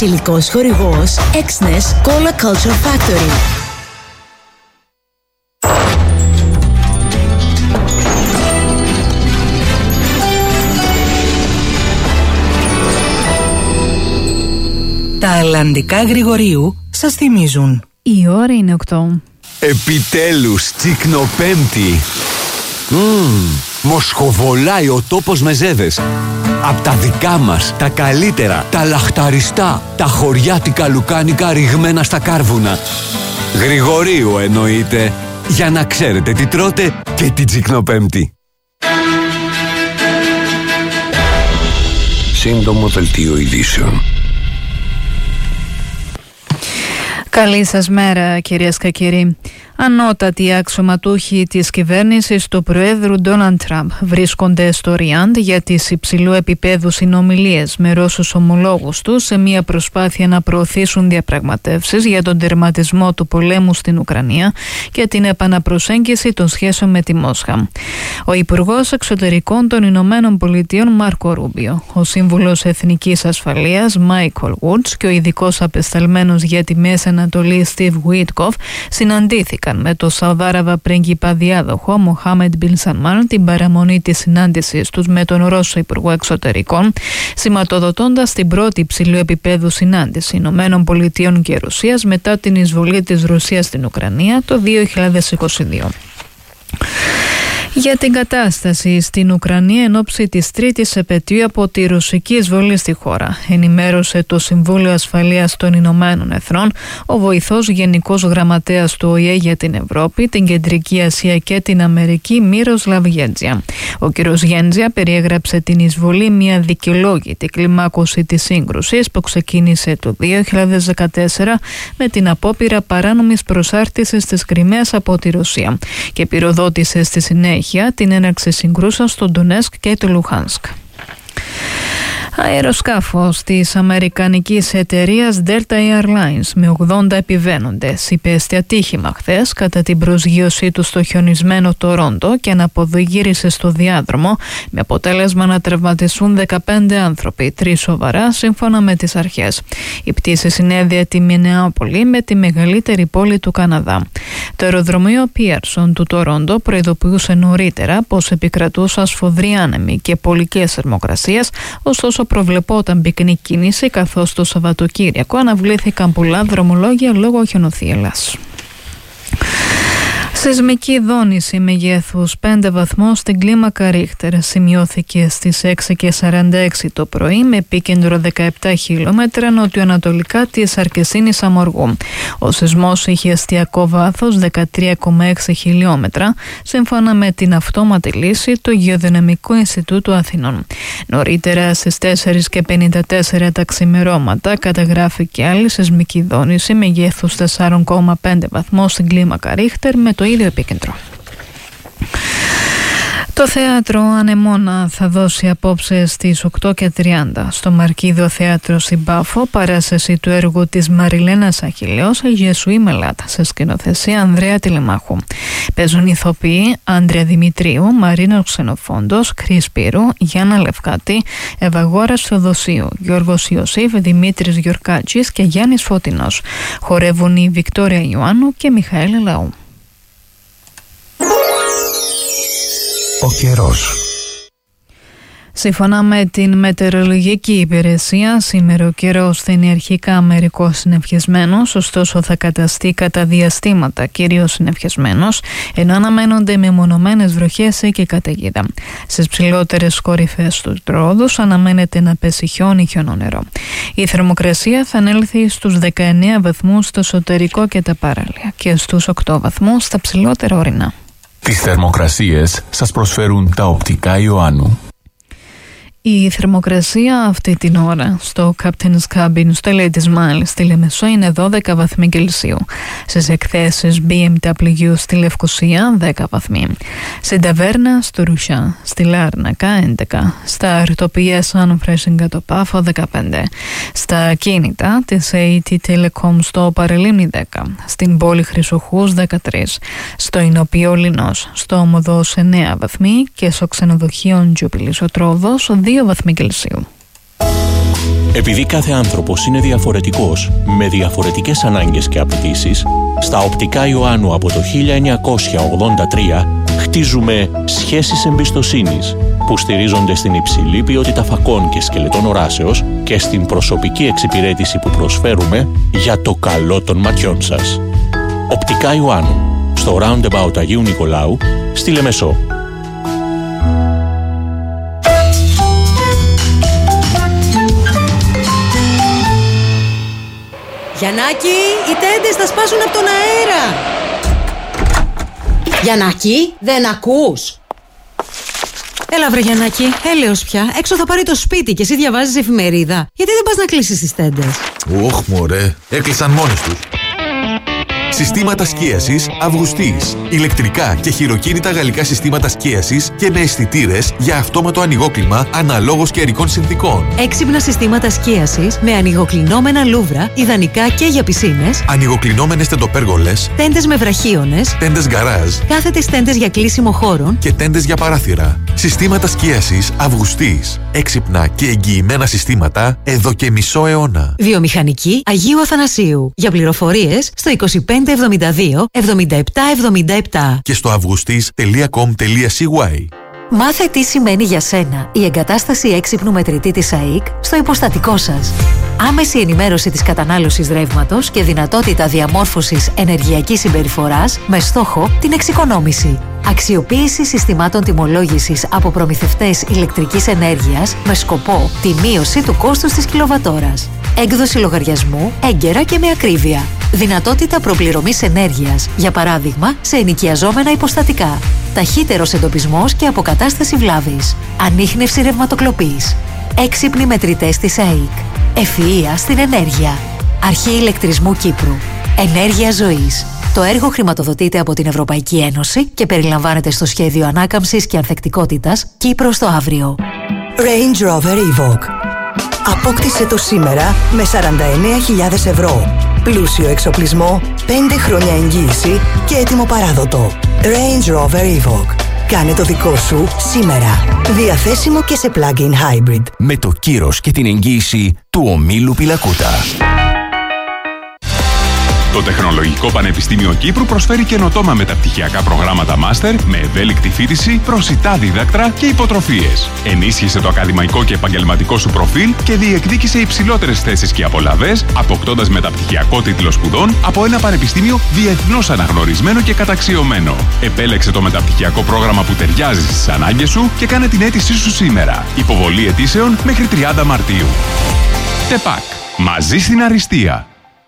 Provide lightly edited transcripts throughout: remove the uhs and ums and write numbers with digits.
Υλικός χορηγός Exnes Cola Culture Factory. Τα αλλαντικά Γρηγορίου σας θυμίζουν. Η ώρα είναι 8. Επιτέλους, τσικνοπέμπτη. Μοσχοβολάει ο τόπος με ζέδες. Απ' τα δικά μας, τα καλύτερα, τα λαχταριστά, τα χωριάτικα λουκάνικα ρηγμένα στα κάρβουνα. Γρηγορίου εννοείται, για να ξέρετε τι τρώτε και την τσικνοπέμπτη. Σύντομο δελτίο ειδήσεων. Καλή σας μέρα, κυρίες και κύριοι. Ανώτατοι αξιωματούχοι της κυβέρνησης του Προέδρου Ντόναλντ Τραμπ βρίσκονται στο Ριάντ για τις υψηλού επίπεδου συνομιλίες με Ρώσους ομολόγους τους σε μια προσπάθεια να προωθήσουν διαπραγματεύσεις για τον τερματισμό του πολέμου στην Ουκρανία και την επαναπροσέγγιση των σχέσεων με τη Μόσχα. Ο Υπουργός Εξωτερικών των Ηνωμένων Πολιτειών Μάρκο Ρούμπιο, ο Σύμβουλος Εθνικής Ασφαλείας Μάικολ Γουτς και ο ειδικός απεσταλμένος για τη Μέση Ανατολή Στιβ Γουίτκοφ συναντήθηκαν με το Σαουδάραβα πρίγκιπα διάδοχο Μοχάμεντ Μπιν Σαλμάν την παραμονή της συνάντησης τους με τον Ρώσο Υπουργό Εξωτερικών, σηματοδοτώντας την πρώτη υψηλού επίπεδου συνάντηση Ηνωμένων Πολιτειών και Ρωσίας μετά την εισβολή της Ρωσίας στην Ουκρανία το 2022. Για την κατάσταση στην Ουκρανία εν ώψη της τρίτης επετείου από τη ρωσική εισβολή στη χώρα, ενημέρωσε το Συμβούλιο Ασφαλείας των Ηνωμένων Εθνών ο βοηθός Γενικός Γραμματέας του ΟΗΕ για την Ευρώπη, την Κεντρική Ασία και την Αμερική Μύροσλαβ Γέντζια. Ο κ. Γέντζια περιέγραψε την εισβολή μια δικαιολόγητη κλιμάκωση της σύγκρουσης που ξεκίνησε το 2014 με την απόπειρα παράνομης προσάρτησης της Κριμαίας από τη Ρωσία και πυροδότησε στη συνέχεια την έναρξη συγκρούσεων στο Ντονέτσκ και το Λουχάνσκ. Αεροσκάφος της αμερικανικής εταιρείας Delta Airlines με 80 επιβαίνοντες υπέστη ατύχημα χθες κατά την προσγείωσή του στο χιονισμένο Τορόντο και αναποδογύρισε στο διάδρομο με αποτέλεσμα να τραυματιστούν 15 άνθρωποι, 3 σοβαρά σύμφωνα με τις αρχές. Η πτήση συνέδεε τη Μινεάπολη με τη μεγαλύτερη πόλη του Καναδά. Το αεροδρομίο Πίαρσον του Τορόντο προειδοποιούσε νωρίτερα πως επικρατούσαν σφοδροί άνεμοι και πολικές θερμοκρασίες, ωστόσο προβλεπόταν πυκνή κίνηση, καθώς το Σαββατοκύριακο αναβλήθηκαν πολλά δρομολόγια λόγω χιονοθύελλας. Σεισμική δόνηση μεγέθους 5 βαθμούς στην κλίμακα Ρίχτερ σημειώθηκε στις 6:46 το πρωί με επίκεντρο 17 χιλιόμετρα νοτιοανατολικά της Αρκεσίνης Αμοργού. Ο σεισμός είχε εστιακό βάθος 13,6 χιλιόμετρα σύμφωνα με την αυτόματη λύση του Γεωδυναμικού Ινστιτούτου Αθηνών. Νωρίτερα στις 4:54 τα ξημερώματα καταγράφηκε άλλη σεισμική δόνηση μεγέθους 4,5 βαθμών στην κλίμακα Ρίχτερ με το ίδιο επίκεντρο. Το θέατρο Ανεμόνα θα δώσει απόψε στις 8:30 στο Μαρκίδιο Θέατρο στην Πάφο παράσταση του έργου της Μαριλένας Αχιλλέως Γεσουή Μελάτα σε σκηνοθεσία Ανδρέα Τηλεμάχου. Παίζουν ηθοποιοί Άντρια Δημητρίου, Μαρίνος Ξενοφόντος, Κρίς Πύρου, Γιάννα Λευκάτη, Ευαγόρας Θεοδοσίου, Γιώργος Ιωσήφ, Δημήτρης Γιορκάτσης και Γιάννης Φωτεινός. Χορεύουν η Βικτόρια Ιωάννου και Μιχαήλ Λαού. Ο καιρός. Σύμφωνα με την μετεωρολογική υπηρεσία, σήμερα ο καιρός θα είναι αρχικά μερικώς συννεφιασμένος, ωστόσο θα καταστεί κατά διαστήματα κυρίως συννεφιασμένος, ενώ αναμένονται μεμονωμένες βροχές και καταιγίδα. Στις ψηλότερες κορυφές του Ρόδους αναμένεται να πέσει χιόνι χιονόνερο. Η θερμοκρασία θα ανέλθει στους 19 βαθμούς στο εσωτερικό και τα παράλια και στους 8 βαθμούς στα ψηλότερα ορεινά. Τις θερμοκρασίες σας προσφέρουν τα οπτικά Ιωάννου. Η θερμοκρασία αυτή την ώρα στο Captain's Cabin στο Ladies Mile στη Λεμεσό είναι 12 βαθμοί Κελσίου. Στις εκθέσεις BMW στη Λευκοσία 10 βαθμοί. Στην Ταβέρνα στο Ρουσιά, στη Λάρνακα 11. Στα αρτοπία Σαν Φρέσιγκα το Πάφο 15. Στα κίνητα της AT Telecom στο Παρελίμνη 10. Στην πόλη Χρυσοχούς 13. Στο Ηνωπείο Λινός, στο Ομοδός 9 βαθμοί και στο ξενοδοχείο Τζουπιλής ο Τρόδος 2 βαθμοί Κελσίου. Επειδή κάθε άνθρωπος είναι διαφορετικός, με διαφορετικές ανάγκες και απαιτήσεις, στα Οπτικά Ιωάννου από το 1983 χτίζουμε σχέσεις εμπιστοσύνης που στηρίζονται στην υψηλή ποιότητα φακών και σκελετών οράσεως και στην προσωπική εξυπηρέτηση που προσφέρουμε για το καλό των ματιών σας. Οπτικά Ιωάννου, στο Roundabout Αγίου Νικολάου, στη Λεμεσό. Γιαννάκη, οι τέντες θα σπάσουν από τον αέρα. Γιαννάκη, δεν ακούς? Έλα βρε Γιαννάκη, έλεος πια. Έξω θα πάρει το σπίτι και εσύ διαβάζεις εφημερίδα. Γιατί δεν πας να κλείσεις τις τέντες? Ωχ μωρέ, έκλεισαν μόνες τους. Συστήματα σκίασης Αυγουστής. Ηλεκτρικά και χειροκίνητα γαλλικά συστήματα σκίασης και με αισθητήρες για αυτόματο ανοιγόκλιμα αναλόγως καιρικών συνθήκων. Έξυπνα συστήματα σκίασης με ανοιγοκλεινόμενα λούβρα, ιδανικά και για πισίνες. Ανοιγοκλεινόμενες τεντοπέργολες. Τέντες με βραχίονες. Τέντες γκαράζ. Κάθετες τέντες για κλείσιμο χώρων. Και τέντες για παράθυρα. Συστήματα σκίασης Αυγουστής. Έξυπνα και εγγυημένα συστήματα εδώ και μισό αιώνα. Βιομηχανική Αγίου Αθανασίου. Για πληροφορίες στο 2572 7777 και στο augustis.com.cy. Μάθε τι σημαίνει για σένα η εγκατάσταση έξυπνου μετρητή της ΑΕΚ στο υποστατικό σας. Άμεση ενημέρωση της κατανάλωσης ρεύματος και δυνατότητα διαμόρφωσης ενεργειακής συμπεριφοράς με στόχο την εξοικονόμηση. Αξιοποίηση συστημάτων τιμολόγησης από προμηθευτές ηλεκτρικής ενέργειας με σκοπό τη μείωση του κόστους της κιλοβατόρας. Έκδοση λογαριασμού έγκαιρα και με ακρίβεια. Δυνατότητα προπληρωμής ενέργειας, για παράδειγμα σε ενοικιαζόμενα υποστατικά. Ταχύτερος εντοπισμός και αποκατάσταση βλάβης. Ανίχνευση ρευματοκλοπής. Έξυπνοι μετρητές της ΑΕΚ. Ευφυΐα στην ενέργεια. Αρχή ηλεκτρισμού Κύπρου. Ενέργεια ζωής. Το έργο χρηματοδοτείται από την Ευρωπαϊκή Ένωση και περιλαμβάνεται στο σχέδιο ανάκαμψης και ανθεκτικότητας Κύπρος στο αύριο. Range Rover Evoque. Απόκτησε το σήμερα με 49.000 ευρώ. Πλούσιο εξοπλισμό, 5 χρόνια εγγύηση και έτοιμο παράδοτο. Range Rover Evoque. Κάνε το δικό σου σήμερα. Διαθέσιμο και σε plug-in hybrid. Με το κύρος και την εγγύηση του ομίλου Πιλακούτα. Το Τεχνολογικό Πανεπιστήμιο Κύπρου προσφέρει καινοτόμα μεταπτυχιακά προγράμματα μάστερ με ευέλικτη φοιτηση, προσιτά δίδακτρα και υποτροφίες. Ενίσχυσε το ακαδημαϊκό και επαγγελματικό σου προφίλ και διεκδίκησε υψηλότερες θέσεις και απολαβές, αποκτώντας μεταπτυχιακό τίτλο σπουδών από ένα πανεπιστήμιο διεθνώς αναγνωρισμένο και καταξιωμένο. Επέλεξε το μεταπτυχιακό πρόγραμμα που ταιριάζει στις ανάγκες σου και κάνε την αίτησή σου σήμερα. Υποβολή αιτήσεων μέχρι 30 Μαρτίου. ΤΕΠΑΚ. Μαζί στην αριστεία.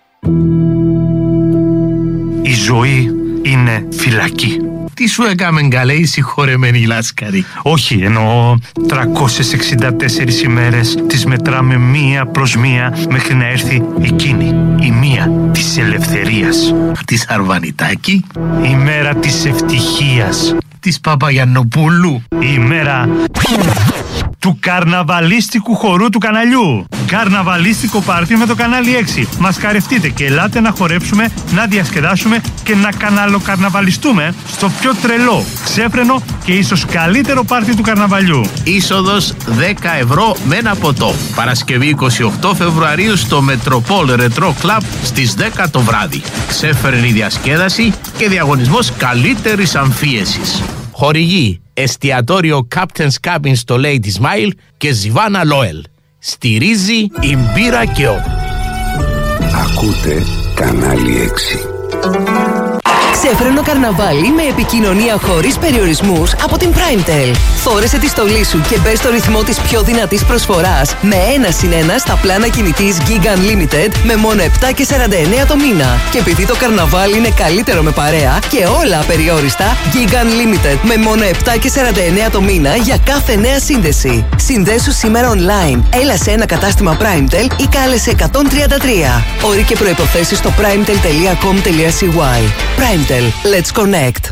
Η ζωή είναι φυλακή. Τι σου έκαμε καλέ οι συγχωρεμένοι λάσκαροι? Όχι, εννοώ 364 ημέρες τις μετράμε μία προς μία μέχρι να έρθει εκείνη, η μία της ελευθερίας. Της Αρβανιτάκη. Η μέρα της ευτυχίας. Της Παπαγιαννοπούλου. Η μέρα του καρναβαλίστικου χορού του καναλιού. Καρναβαλίστικο πάρτι με το κανάλι 6. Μας χαρευτείτε και ελάτε να χορέψουμε, να διασκεδάσουμε και να καναλοκαρναβαλιστούμε στο πιο τρελό, ξέφρενο και ίσως καλύτερο πάρτι του καρναβαλιού. Είσοδος 10 ευρώ με ένα ποτό. Παρασκευή 28 Φεβρουαρίου στο Μετροπόλ Ρετρό Κλαμπ στις 10 το βράδυ. Ξέφρενη διασκέδαση και διαγωνισμός καλύτερης αμφίεσης. Χορηγεί εστιατόριο Captain's Cabin στο Lady Smile και Ζιβάνα Λόελ. Στηρίζει η μπύρα και ο. Ακούτε κανάλι 6. Ξέφρενο καρναβάλι με επικοινωνία χωρίς περιορισμούς από την Primetel. Φόρεσε τη στολή σου και μπες στο ρυθμό της πιο δυνατής προσφοράς με 1+1 στα πλάνα κινητής Gig Unlimited με μόνο 7,49 το μήνα. Και επειδή το καρναβάλι είναι καλύτερο με παρέα και όλα απεριόριστα, Gig Unlimited με μόνο 7,49 το μήνα για κάθε νέα σύνδεση. Συνδέσου σήμερα online. Έλα σε ένα κατάστημα Primetel ή κάλεσε 133. Όροι και προϋποθέσεις στο primetel.com.cy. Primetel. Let's connect.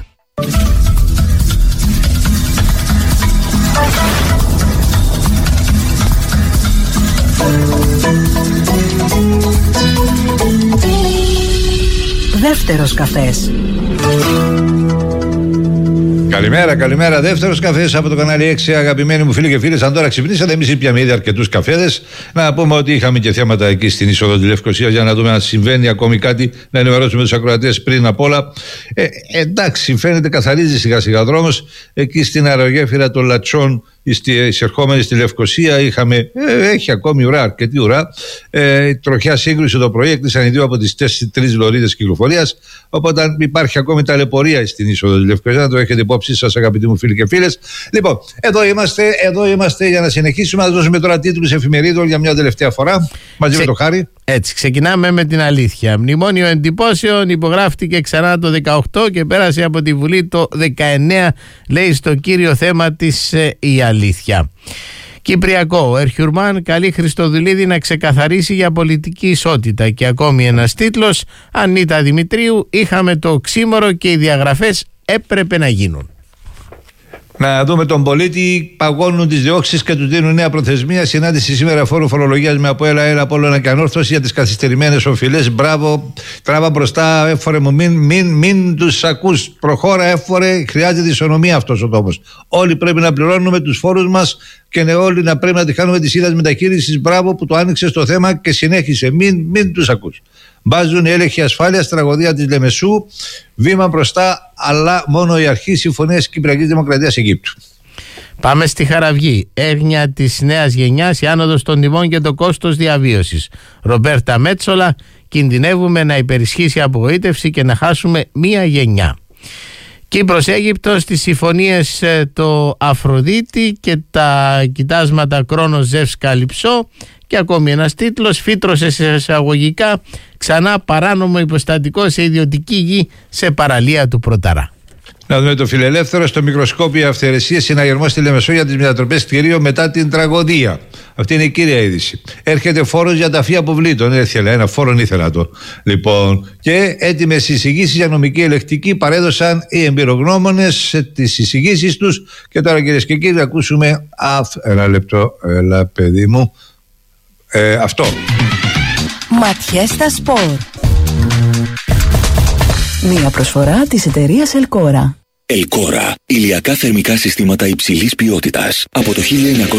Δεύτερος καφές. Καλημέρα. Δεύτερος καφές από το κανάλι 6. Αγαπημένοι μου φίλοι και φίλες, αν τώρα ξυπνήσατε, εμείς ήπιαμε ήδη αρκετούς καφέδες. Να πούμε ότι είχαμε και θέματα εκεί στην είσοδο τη Λευκοσία για να δούμε αν συμβαίνει ακόμη κάτι, να ενημερώσουμε τους ακροατές πριν απ' όλα. Εντάξει, φαίνεται καθαρίζει σιγά σιγά δρόμος. Εκεί στην αερογέφυρα των Λατσών, εισερχόμενοι στη Λευκοσία, έχει ακόμη ουρά, αρκετή ουρά. Τροχιά σύγκρουση το πρωί, έκλεισαν οι δύο από τις 3 λωρίδες κυκλοφορίας. Οπότε υπάρχει ακόμη ταλαιπωρία στην είσοδο τη Λευκοσία, να το έχετε υπόψη σας, αγαπητοί μου φίλοι και φίλες. Λοιπόν, εδώ είμαστε για να συνεχίσουμε. Να δώσουμε τώρα τίτλους εφημερίδων για μια τελευταία φορά μαζί με το Χάρη. Έτσι, ξεκινάμε με την αλήθεια. Μνημόνιο εντυπώσεων υπογράφτηκε ξανά το 18 και πέρασε από τη Βουλή το 19, λέει στο κύριο θέμα της η αλήθεια. Κυπριακό, ο Ερχιουρμάν καλεί Χριστοδουλίδη να ξεκαθαρίσει για πολιτική ισότητα. Και ακόμη ένας τίτλος, Ανίτα Δημητρίου, είχαμε το οξύμορο και οι διαγραφές έπρεπε να γίνουν. Να δούμε τον πολίτη. Παγώνουν τις διώξεις και τους δίνουν νέα προθεσμία. Συνάντηση σήμερα φόρου φορολογίας με από έλα από όλα και ανόρθωση για τις καθυστερημένες οφειλές. Μπράβο, τράβα μπροστά, έφορε μου, μην τους ακούς. Προχώρα, έφορε, χρειάζεται ισονομία αυτός ο τόπος. Όλοι πρέπει να πληρώνουμε τους φόρους μας και όλοι να πρέπει να τη χάνουμε τη ίδια μεταχείριση. Μπράβο που το άνοιξε στο θέμα και συνέχισε. Μην τους ακούς. Μπάζουν οι έλεγχοι ασφάλειας, τραγωδία της Λεμεσού, βήμα μπροστά, αλλά μόνο η αρχή συμφωνίας Κυπριακής Δημοκρατίας Αιγύπτου. Πάμε στη Χαραυγή. Έγνοια της νέας γενιάς, η άνοδος των τιμών και το κόστος διαβίωσης. Ρομπέρτα Μέτσολα, κινδυνεύουμε να υπερισχύσει η απογοήτευση και να χάσουμε μία γενιά. Κύπρος Αίγυπτος, τις συμφωνίες το Αφροδίτη και τα κοιτάσματα Κρόνος Ζεύς Καλυψό. Και ακόμη ένας τίτλος, φύτρωσε σε εισαγωγικά ξανά παράνομο υποστατικό σε ιδιωτική γη σε παραλία του Πρωταρά. Να δούμε το φιλελεύθερο. Στο μικροσκόπιο αυθαιρεσίες, συναγερμός στη Λεμεσό για τις μετατροπές κτηρίων μετά την τραγωδία. Αυτή είναι η κύρια είδηση. Έρχεται φόρος για τα φύλλα αποβλήτων. Ένα φόρο ήθελα το. Λοιπόν, και έτοιμες εισηγήσεις για νομική ελεκτική παρέδωσαν οι εμπειρογνώμονες τις εισηγήσεις τους. Και τώρα, κυρίες και κύριοι, ακούσουμε. Ένα λεπτό, έλα παιδί μου. Αυτό. Ματιές στα σπορ. Μία προσφορά της εταιρείας Ελκόρα. Ελκόρα. Ηλιακά θερμικά συστήματα υψηλής ποιότητας. Από το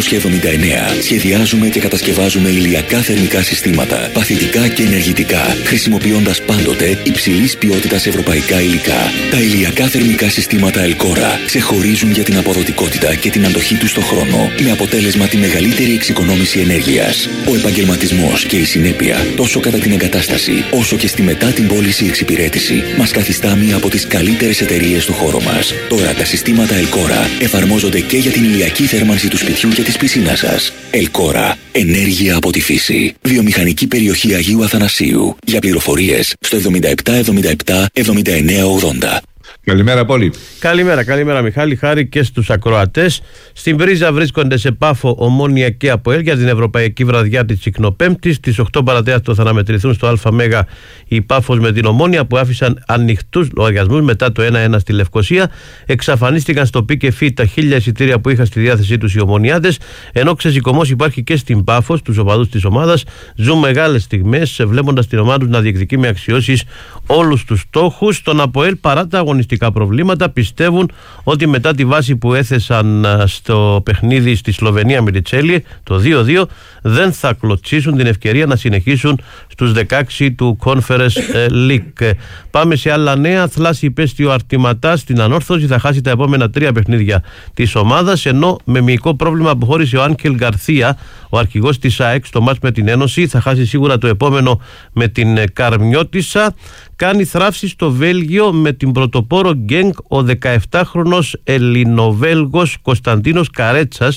1979 σχεδιάζουμε και κατασκευάζουμε ηλιακά θερμικά συστήματα, παθητικά και ενεργητικά, χρησιμοποιώντας πάντοτε υψηλής ποιότητας ευρωπαϊκά υλικά. Τα ηλιακά θερμικά συστήματα Ελκόρα ξεχωρίζουν για την αποδοτικότητα και την αντοχή τους στον χρόνο, με αποτέλεσμα τη μεγαλύτερη εξοικονόμηση ενέργειας. Ο επαγγελματισμός και η συνέπεια, τόσο κατά την εγκατάσταση, όσο και στη μετά την πώληση εξυπηρέτηση, μας καθιστά μία από τις καλύτερες εταιρείες του χώρου μας. Τώρα τα συστήματα Ελκόρα εφαρμόζονται και για την ηλιακή θέρμανση του σπιτιού και της πισίνας σας. Ελκόρα. Ενέργεια από τη φύση. Βιομηχανική περιοχή Αγίου Αθανασίου. Για πληροφορίες στο 77 77 79 80. Καλημέρα Πόλη. Καλημέρα Μιχάλη, Χάρη και στους ακροατές. Στην πρίζα βρίσκονται σε Πάφο, Ομόνια και ΑΠΟΕΛ για την Ευρωπαϊκή Βραδιά της Τσικνοπέμπτης. Στις 8 παρατέταρτο θα αναμετρηθούν στο ΑΜΕΓΑ η Πάφος με την Ομόνια, που άφησαν ανοιχτούς λογαριασμούς μετά το 1-1 στη Λευκοσία. Εξαφανίστηκαν στο ΠΚΕΦ τα 1000 εισιτήρια που είχαν στη διάθεσή τους οι Ομονιάδες, ενώ ξεσηκωμός υπάρχει και στην Πάφο, στους οπαδούς της ομάδας. Ζουν μεγάλες στιγμές βλέποντας την ομάδα τους να διεκδικεί με αξιώσεις όλους τους στόχους. Στον ΑΠΟΕΛ, παρά τα αγωνιστικά προβλήματα, πιστεύουν ότι μετά τη βάση που έθεσαν στο παιχνίδι στη Σλοβενία με τη Τσέλιε, το 2-2, δεν θα κλωτσίσουν την ευκαιρία να συνεχίσουν στους 16 του Conference League. Πάμε σε άλλα νέα. Θλάση υπέστη ο Αρτηματάς στην ανόρθωση, θα χάσει τα επόμενα 3 παιχνίδια της ομάδας, ενώ με μυϊκό πρόβλημα αποχώρησε ο Άνκελ Γκαρθία, ο αρχηγός της ΑΕΚ, στο μάτς με την Ένωση. Θα χάσει σίγουρα το επόμενο με την Καρμιώτισσα. Κάνει θράψη στο Βέλγιο με την πρωτοπόρο Γκένκ ο 17χρονος Ελληνοβέλγος Κωνσταντίνος Καρέτσας.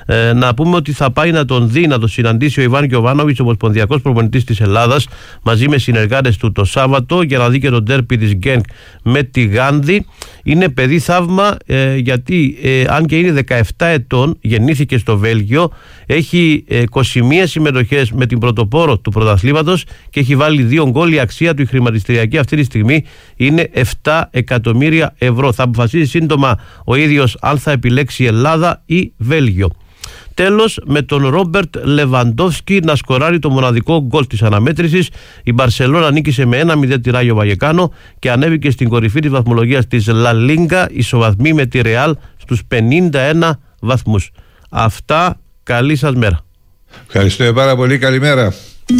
Να πούμε ότι θα πάει να τον δει, να τον συναντήσει ο Ιβάν Γιοβάνοβιτς, ο ομοσπονδιακός προπονητής της Ελλάδας, μαζί με συνεργάτες του το Σάββατο, για να δει και τον ντέρπι της Γκένκ με τη Γάνδη. Είναι παιδί θαύμα, γιατί αν και είναι 17 ετών, γεννήθηκε στο Βέλγιο, έχει 21 συμμετοχές με την πρωτοπόρο του πρωταθλήματος και έχει βάλει 2 γκολ. Η αξία του η χρηματιστηριακή αυτή τη στιγμή είναι 7 εκατομμύρια ευρώ. Θα αποφασίσει σύντομα ο ίδιος αν θα επιλέξει Ελλάδα ή Βέλγιο. Τέλος, με τον Ρόμπερτ Λεβαντόφσκι να σκοράρει το μοναδικό γκολ της αναμέτρησης, η Μπαρσελόνα νίκησε με 1-0 τη Ράγιο Βαγεκάνο και ανέβηκε στην κορυφή της βαθμολογίας της Λα Λίγκα, ισοβαθμή με τη Ρεάλ στους 51 βαθμούς. Αυτά, καλή σας μέρα. Ευχαριστώ πάρα πολύ, καλημέρα.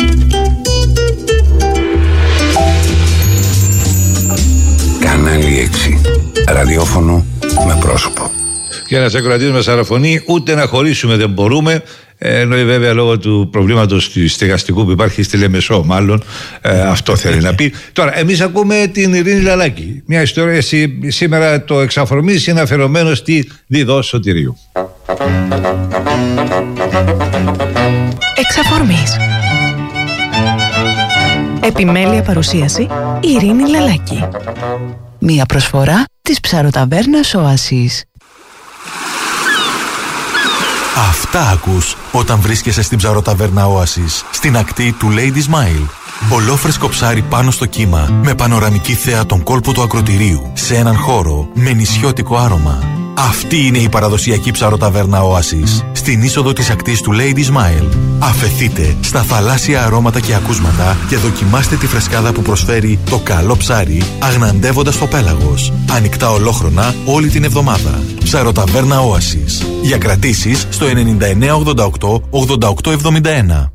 Κανάλι 6. Ραδιόφωνο με πρόσωπο. Και ένας ακροατής μας αραφωνεί, ούτε να χωρίσουμε δεν μπορούμε. Εννοεί βέβαια λόγω του προβλήματος του στεγαστικού που υπάρχει στη Λεμεσό, μάλλον αυτό θέλει να πει. Τώρα, εμείς ακούμε την Ειρήνη Λαλάκη. Μια ιστορία σήμερα το εξαφορμής είναι αφιερωμένο στη Διδό Σωτηρίου. Εξαφορμής. Επιμέλεια παρουσίαση Ειρήνη Λαλάκη. Μία προσφορά της ψαροταβέρνας Οάσης. Αυτά ακούς όταν βρίσκεσαι στην ψαροταβέρνα Oasis, στην ακτή του Lady Smile. Ολόφρεσκο ψάρι πάνω στο κύμα, με πανοραμική θέα τον κόλπο του ακροτηρίου, σε έναν χώρο με νησιώτικο άρωμα. Αυτή είναι η παραδοσιακή ψαροταβέρνα Oasis, στην είσοδο της ακτής του Lady Smile. Αφεθείτε στα θαλάσσια αρώματα και ακούσματα και δοκιμάστε τη φρεσκάδα που προσφέρει το καλό ψάρι, αγναντεύοντας το πέλαγος. Ανοιχτά ολόχρονα όλη την εβδομάδα. Ψαροταβέρνα Oasis. Για κρατήσεις στο 9988 8871.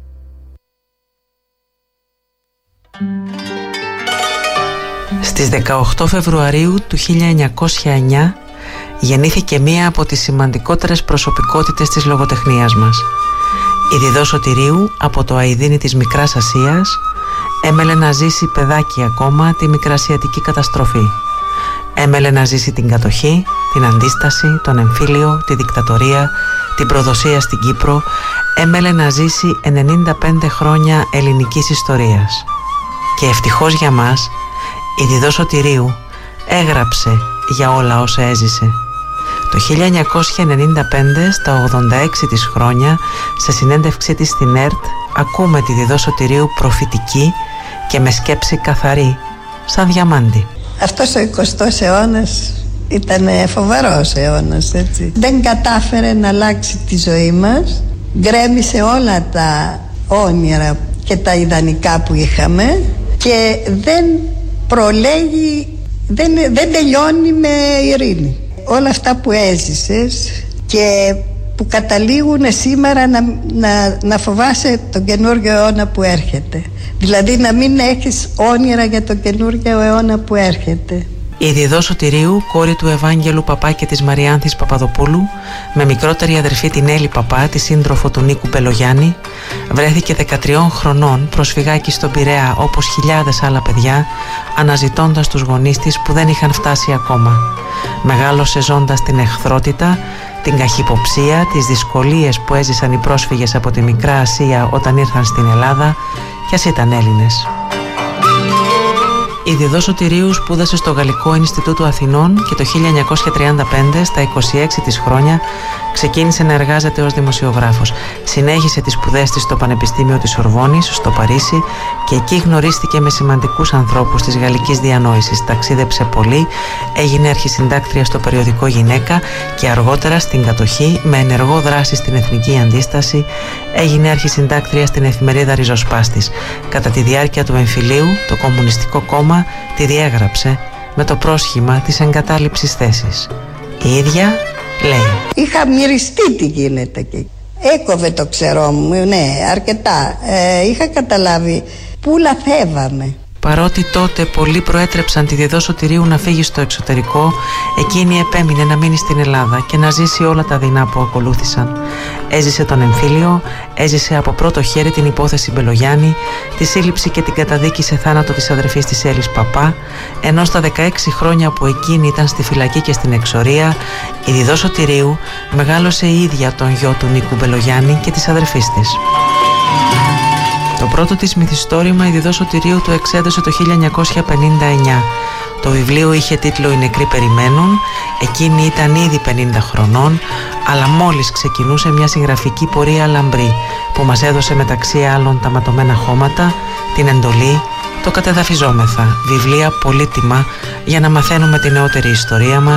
Στις 18 Φεβρουαρίου του 1909 γεννήθηκε μία από τις σημαντικότερες προσωπικότητες της λογοτεχνίας μας. Η Διδό Σωτηρίου, από το Αηδίνι της Μικράς Ασίας, έμελε να ζήσει παιδάκι ακόμα τη μικρασιατική καταστροφή. Έμελε να ζήσει την κατοχή, την αντίσταση, τον εμφύλιο, τη δικτατορία, την προδοσία στην Κύπρο. Έμελε να ζήσει 95 χρόνια ελληνικής ιστορίας. Και ευτυχώς για μας, η Διδό Σωτηρίου έγραψε για όλα όσα έζησε. Το 1995, στα 86 της χρόνια, σε συνέντευξή της στην ΕΡΤ, ακούμε τη Διδό Σωτηρίου προφητική και με σκέψη καθαρή, σαν διαμάντη. Αυτός ο 20ος αιώνας ήταν φοβερός αιώνας, έτσι. Δεν κατάφερε να αλλάξει τη ζωή μας, γκρέμισε όλα τα όνειρα και τα ιδανικά που είχαμε και δεν προλέγει, δεν τελειώνει με ειρήνη. Όλα αυτά που έζησες και που καταλήγουν σήμερα να φοβάσαι τον καινούργιο αιώνα που έρχεται. Δηλαδή να μην έχεις όνειρα για τον καινούργιο αιώνα που έρχεται. Η Διδό Σωτηρίου, κόρη του Ευάγγελου Παπά και της Μαριάνθης Παπαδοπούλου, με μικρότερη αδερφή την Έλλη Παπά, τη σύντροφο του Νίκου Μπελογιάννη, βρέθηκε 13 χρονών προσφυγάκι στον Πειραιά, όπως χιλιάδες άλλα παιδιά, αναζητώντας τους γονείς της που δεν είχαν φτάσει ακόμα. Μεγάλωσε ζώντας την εχθρότητα, την καχυποψία, τις δυσκολίες που έζησαν οι πρόσφυγες από τη Μικρά Ασία όταν ήρθαν στην Ελλάδα, κι ας ήταν Έλληνες. Η Διδό Σωτηρίου σπούδασε στο Γαλλικό Ινστιτούτο Αθηνών και το 1935, στα 26 της χρόνια, ξεκίνησε να εργάζεται ως δημοσιογράφος. Συνέχισε τις σπουδές της στο Πανεπιστήμιο της Σορβόνης, στο Παρίσι, και εκεί γνωρίστηκε με σημαντικούς ανθρώπους της γαλλικής διανόησης. Ταξίδεψε πολύ, έγινε αρχισυντάκτρια στο περιοδικό Γυναίκα και αργότερα στην κατοχή, με ενεργό δράση στην Εθνική Αντίσταση, έγινε αρχισυντάκτρια στην εφημερίδα Ριζοσπάστης. Κατά τη διάρκεια του εμφυλίου, το Κομμουνιστικό Κόμμα τη διέγραψε με το πρόσχημα της εγκατάλειψης θέσης. Η ίδια λέει: είχα μυριστεί τι γίνεται εκεί. Έκοβε το ξερό μου, ναι, αρκετά. Είχα καταλάβει πού λαθεύαμε. Παρότι τότε πολλοί προέτρεψαν τη Διδό Σωτηρίου να φύγει στο εξωτερικό, εκείνη επέμεινε να μείνει στην Ελλάδα και να ζήσει όλα τα δεινά που ακολούθησαν. Έζησε τον εμφύλιο, έζησε από πρώτο χέρι την υπόθεση Μπελογιάννη, τη σύλληψη και την καταδίκη σε θάνατο της αδερφής της Έλλης Παπά, ενώ στα 16 χρόνια που εκείνη ήταν στη φυλακή και στην εξορία, η Διδό Σωτηρίου μεγάλωσε η ίδια τον γιο του Νίκου Μπελογιάννη και της αδερφής της. Το πρώτο της μυθιστόρημα η Διδό Σωτηρίου το εξέδωσε το 1959. Το βιβλίο είχε τίτλο «Οι νεκροί περιμένουν». Εκείνη ήταν ήδη 50 χρονών, αλλά μόλις ξεκινούσε μια συγγραφική πορεία λαμπρή που μας έδωσε μεταξύ άλλων τα ματωμένα χώματα, την εντολή, το κατεδαφιζόμεθα, βιβλία πολύτιμα για να μαθαίνουμε τη νεότερη ιστορία μας,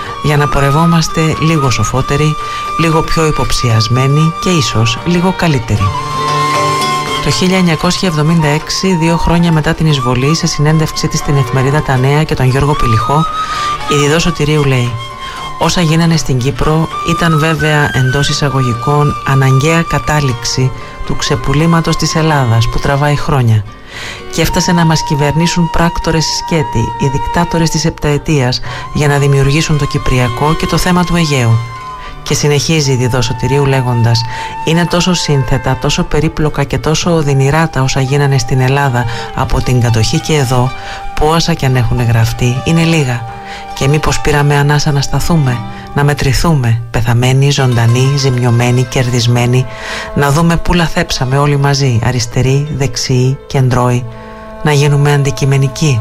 για να πορευόμαστε λίγο σοφότεροι, λίγο πιο υποψιασμένοι και ίσως λίγο καλύτεροι. Το 1976, 2 χρόνια μετά την εισβολή, σε συνέντευξή της στην εφημερίδα Τα Νέα και τον Γιώργο Πηλιχό, η Διδό Σωτηρίου λέει: «Όσα γίνανε στην Κύπρο ήταν βέβαια εντός εισαγωγικών αναγκαία κατάληξη του ξεπουλήματος της Ελλάδας που τραβάει χρόνια και έφτασε να μας κυβερνήσουν πράκτορες σκέτη, οι δικτάτορες της επταετίας για να δημιουργήσουν το Κυπριακό και το θέμα του Αιγαίου». Και συνεχίζει η Διδό Σωτηρίου λέγοντας: «Είναι τόσο σύνθετα, τόσο περίπλοκα και τόσο οδυνηρά τα όσα γίνανε στην Ελλάδα από την κατοχή και εδώ, που όσα κι αν έχουν γραφτεί είναι λίγα. Και μήπως πήραμε ανάσα να σταθούμε, να μετρηθούμε, πεθαμένοι, ζωντανοί, ζημιωμένοι, κερδισμένοι, να δούμε πού λαθέψαμε όλοι μαζί, αριστεροί, δεξιοί, κεντρώοι, να γίνουμε αντικειμενικοί».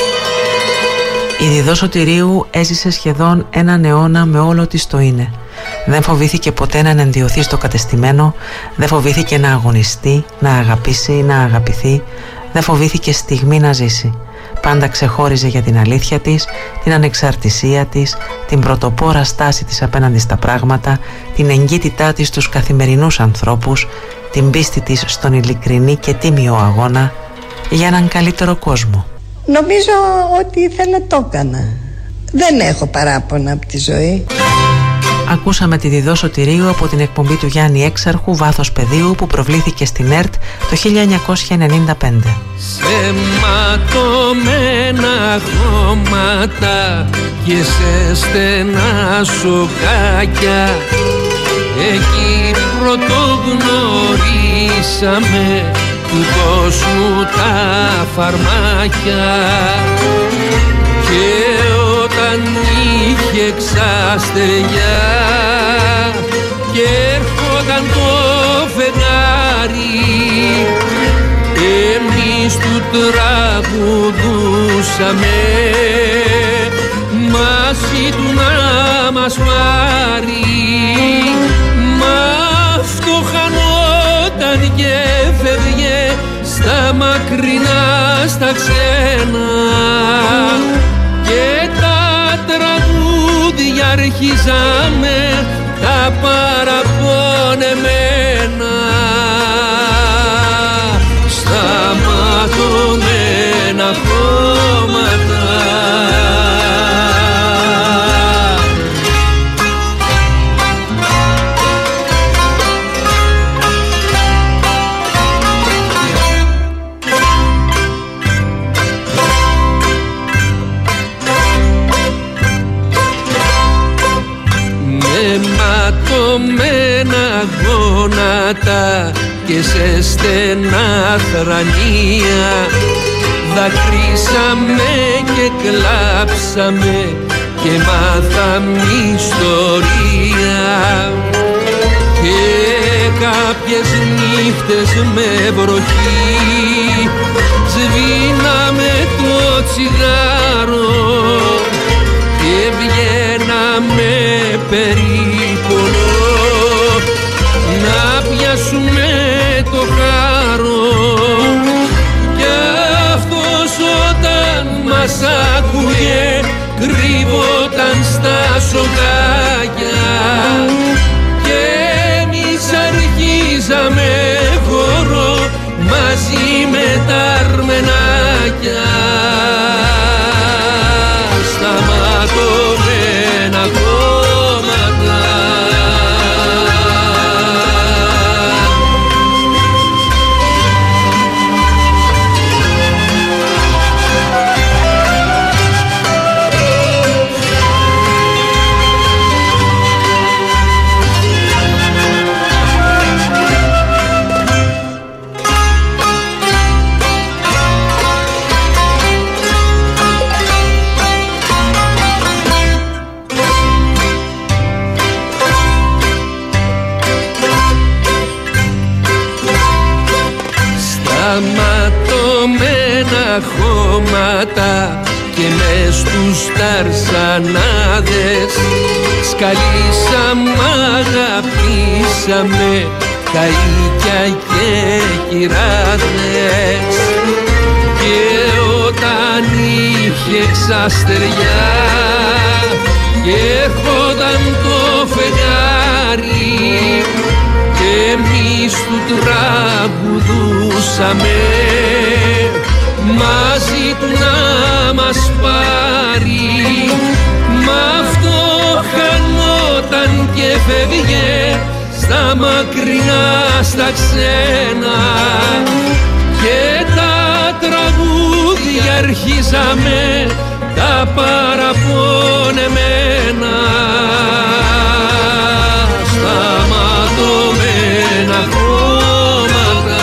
Η Διδό Σωτηρίου έζησε σχεδόν έναν αιώνα με όλο της το είναι. Δεν φοβήθηκε ποτέ να εναντιωθεί στο κατεστημένο, δεν φοβήθηκε να αγωνιστεί, να αγαπήσει, να αγαπηθεί, δεν φοβήθηκε στιγμή να ζήσει. Πάντα ξεχώριζε για την αλήθεια της, την ανεξαρτησία της, την πρωτοπόρα στάση της απέναντι στα πράγματα, την εγκύτητά της στους καθημερινούς ανθρώπους, την πίστη της στον ειλικρινή και τίμιο αγώνα για έναν καλύτερο κόσμο. Νομίζω ότι ήθελα το έκανα. Δεν έχω παράπονα από τη ζωή. Ακούσαμε τη Διδό Σωτηρίου από την εκπομπή του Γιάννη Έξαρχου «Βάθος πεδίου» που προβλήθηκε στην ΕΡΤ το 1995. Σε ματωμένα χώματα και σε στενά σοκάκια, εκεί πρωτογνωρίσαμε του κόσμου τα φαρμάκια. Και όταν είχε ξαστεριά και έρχονταν το φεγγάρι, εμείς του τραγουδούσαμε μαζί του να μας πάρει. Μα αυτό χανόταν και φεύγε στα μακρινά, στα ξένα, και τα τραγούδια αρχίζαμε τα παραπονεμένα στα ματωμένα χώματα. Γόνατα και σε στενά θρανία δακρύσαμε και κλάψαμε και μάθαμε ιστορία. Και κάποιες νύχτες με βροχή σβήναμε το τσιγάρο και βγαίναμε περίπολο να πιάσουμε το χάρο. Κι αυτός όταν μας άκουγε κρύβονταν στα σοκάκια και εμείς αρχίζαμε χώρο μαζί με τα αρμενάκια στα ματωμένα χώματα. Χώματα και μες στους ταρσανάδες σκαλίσαμε, αγαπήσαμε καΐκια και κυράδες. Και όταν είχε ξαστεριά και έρχονταν το φεγγάρι και εμείς του τραγουδούσαμε μαζί του να μας πάρει. Μ' αυτό χανόταν και φεύγε στα μακρινά, στα ξένα και τα τραγούδια αρχίζαμε τα παραπονεμένα στα ματωμένα χώματα.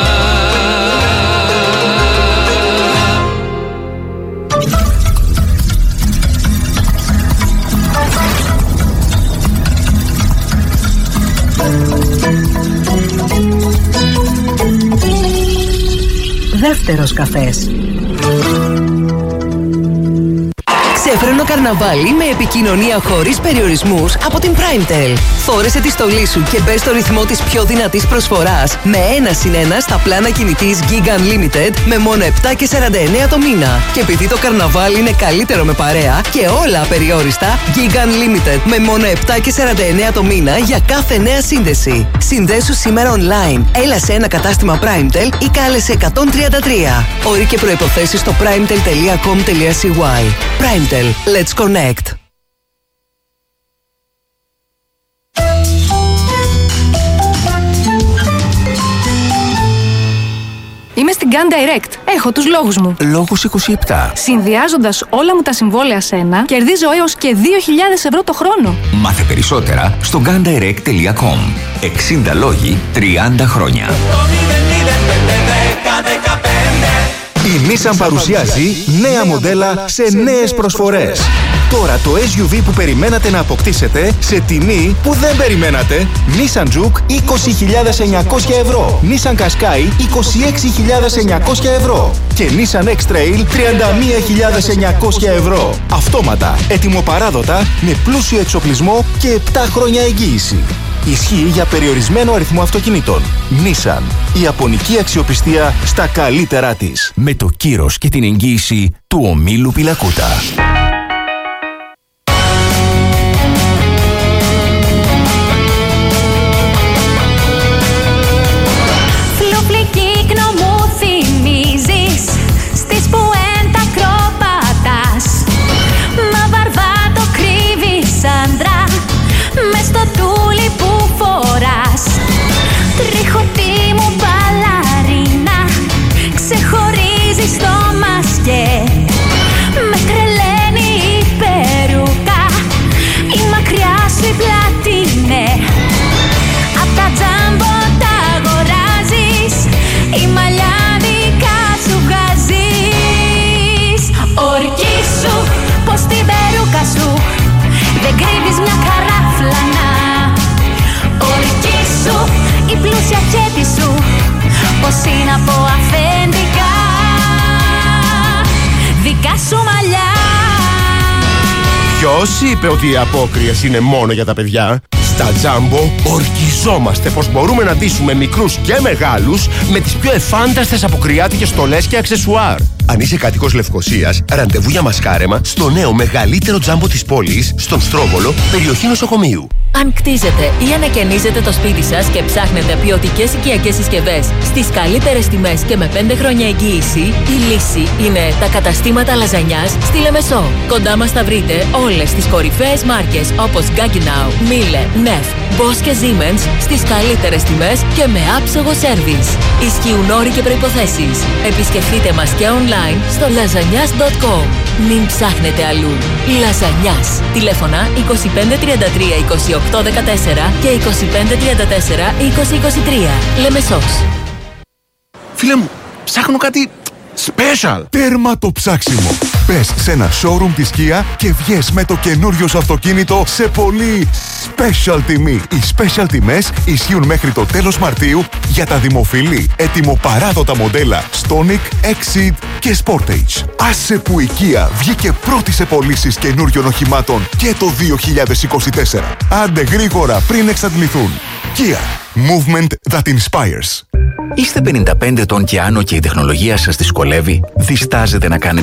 Δεύτερος καφές. Ξέφρενο καρναβάλι με επικοινωνία χωρίς περιορισμούς από την PrimeTel. Φόρεσε τη στολή σου και μπες στο ρυθμό της πιο δυνατής προσφοράς με 1+1 στα πλάνα κινητής Gig Unlimited με μόνο 7,49 το μήνα. Και επειδή το καρναβάλι είναι καλύτερο με παρέα και όλα απεριόριστα, Gig Unlimited με μόνο 7,49 το μήνα για κάθε νέα σύνδεση. Συνδέσου σήμερα online. Έλα σε ένα κατάστημα PrimeTel ή κάλεσε 133. Όροι και προϋποθέσεις στο primetel.com.cy. PrimeTel. Let's connect. Είμαι στην Gun Direct. Έχω τους λόγους μου. Λόγους 27. Συνδυάζοντας όλα μου τα συμβόλαια σε ένα, κερδίζω έως και 2.000 ευρώ το χρόνο. Μάθε περισσότερα στο gundirect.com. 60 λόγοι, 30 χρόνια. Η Nissan παρουσιάζει νέα μοντέλα σε νέες προσφορές. Τώρα το SUV που περιμένατε να αποκτήσετε σε τιμή που δεν περιμένατε. Nissan Juke 20.900 ευρώ. Nissan Qashqai 26.900 ευρώ. Και Nissan X-Trail 31.900 ευρώ. Αυτόματα, ετοιμοπαράδοτα, με πλούσιο εξοπλισμό και 7 χρόνια εγγύηση. Ισχύει για περιορισμένο αριθμό αυτοκινήτων. Nissan. Η ιαπωνική αξιοπιστία στα καλύτερά της. Με το κύρος και την εγγύηση του ομίλου Πιλακούτα. Φλουπλικύκνο μου θυμίζεις στις που εν τα κρόπατας. Μα βαρβάτο κρύβεις άντρα μες στο τούλι που φοράς. Τριχωτή μου μπαλαρίνα ξεχωρίζει στο μασκέ. Με τρελαίνει η περούκα, η μακριά σου η πλάτη, ναι. Απ' τα τζάμπο τα αγοράζεις, η μαλλιά δικά σου βγάζεις. Ορκίσου πως την περούκα σου δεν κρύβεις μια καράφλανα. Ορκίσου η πλούσια χέτη σου πως είναι από αφεντικά δικά σου μαλλιά. Ποιος είπε ότι οι απόκριες είναι μόνο για τα παιδιά? Στα Jumbo ορκιζόμαστε πως μπορούμε να ντύσουμε μικρούς και μεγάλους με τις πιο εφάνταστες αποκριάτικες στολές και αξεσουάρ. Αν είσαι κατοίκος Λευκωσίας, ραντεβού για μασκάρεμα στο νέο μεγαλύτερο Jumbo της πόλης, στον Στρόβολο, περιοχή νοσοκομείου. Αν κτίζετε ή ανακαινίζετε το σπίτι σας και ψάχνετε ποιοτικές οικιακές συσκευές στις καλύτερες τιμές και με 5 χρόνια εγγύηση, η λύση είναι τα καταστήματα λαζανιάς στη Λεμεσό. Κοντά μας θα βρείτε όλες τις κορυφαίες μάρκες όπως Gaggenau, Miele, Neff, Bosch και Siemens στις καλύτερες τιμές και με άψογο σέρβις. Ισχύουν όροι και προϋποθέσεις. Επισκεφτείτε μας και online στο lasagnas.com. Μην ψάχνετε αλλού. Λαζανιάς. Τηλέφωνα 2533 2814 και 2534 2023. Λεμεσός. Φίλε μου, ψάχνω κάτι special. Τέρμα το ψάξιμο. Πες σε ένα showroom της Kia και βγες με το καινούριο σου αυτοκίνητο σε πολύ special τιμή. Οι special τιμές ισχύουν μέχρι το τέλος Μαρτίου για τα δημοφιλή ετοιμοπαράδοτα μοντέλα Stonic, Exceed και Sportage. Άσε που η Kia βγήκε πρώτη σε πωλήσεις καινούριων οχημάτων και το 2024. Άντε γρήγορα πριν εξαντληθούν. Kia. Movement that inspires. Είστε 55 ετών και άνω και η τεχνολογία σας δυσκολεύει? Διστάζετε να κάνετε